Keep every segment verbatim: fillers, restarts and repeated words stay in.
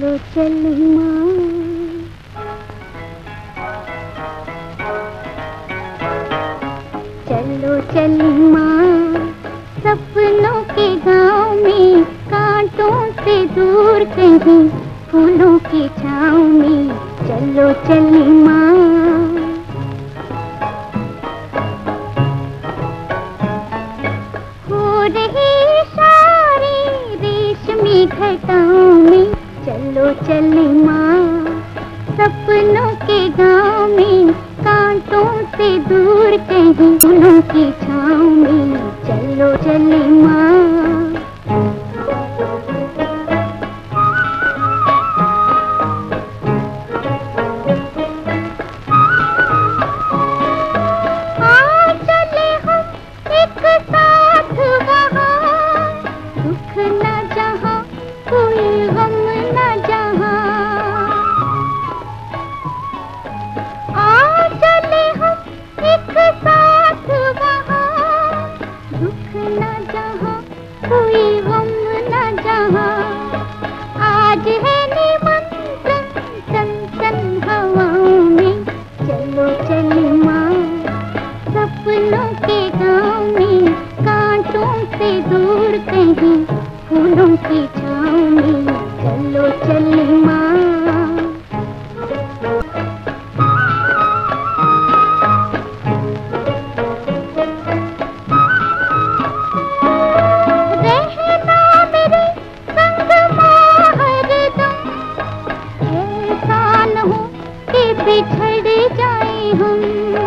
चलो चली माँ, चलो चली माँ, सपनों के गाँव में, कांटों से दूर कहीं फूलों की छाँव में। चलो चली माँ, हो रही सारी रेशमी घटाओं में। चलो चली माँ, सपनों के गाँव में, कांटों से दूर कहीं फूलों की छाँव में। चलो चली माँ, कोई गम न जहाँ। आज है निमंत्रण सन सन हवाओं में। चलो चली माँ, सपनों के गाँव में, कांटों से दूर कहीं फूलों की छाँव में। चलो चली माँ, बिछड़ जाए हम।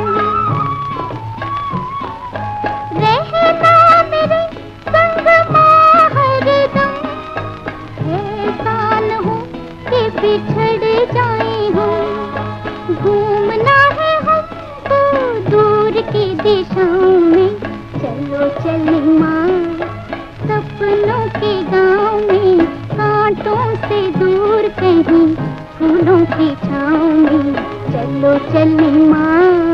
रहना मेरे संग माँ हरदम, ऐसा न हो कि बिछड़ जाए हम। घूमना है हमको दूर की दिशाओं में। चलो चली माँ, सपनों के गाँव में, कांटों से दूर कहीं फूलों की छाँव में। चलो चली माँ।